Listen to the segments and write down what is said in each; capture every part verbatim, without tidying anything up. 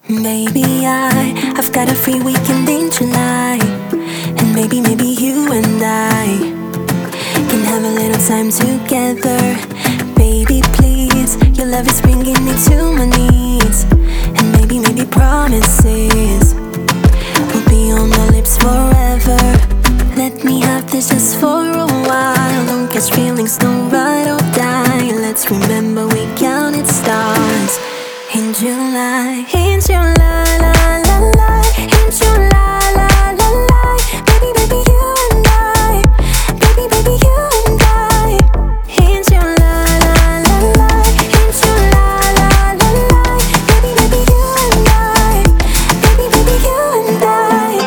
Maybe I, I've got a free weekend in July. And maybe, maybe you and I can have a little time together. Baby, please, your love is bringing me to my knees. And maybe, maybe promises will be on my lips forever. Let me have this just for a while. Don't catch feelings, don't ride or die. Let's remember we counted stars in July. In July, la la la. In July, la la la. Baby, baby, you and I. Baby, baby, you and I. In July, la la la. In July, la la la. Baby, baby, you and I. Baby, baby, you and I.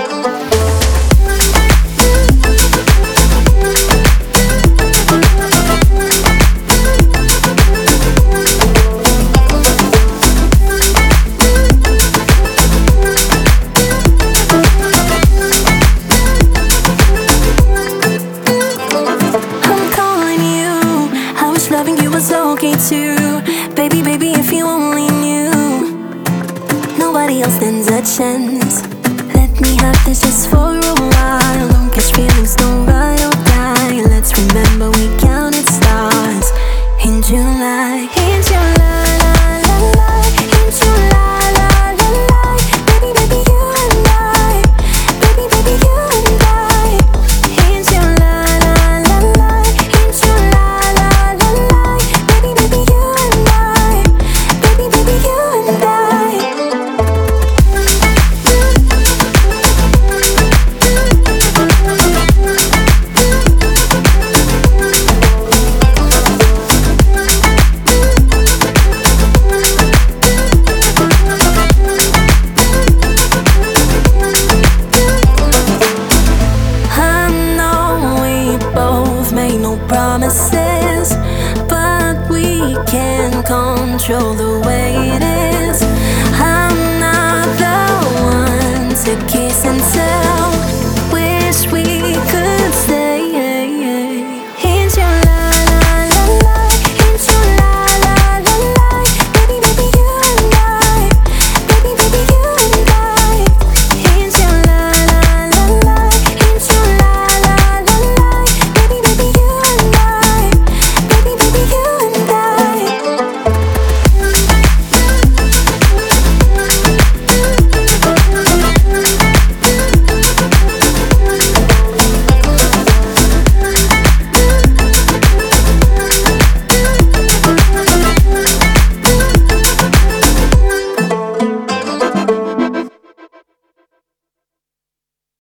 Loving you was okay too. Baby, baby, if you only knew, nobody else stands a chance. Let me have this just for a while. Don't catch feelings, don't ride or die. Let's remember we counted stars in July.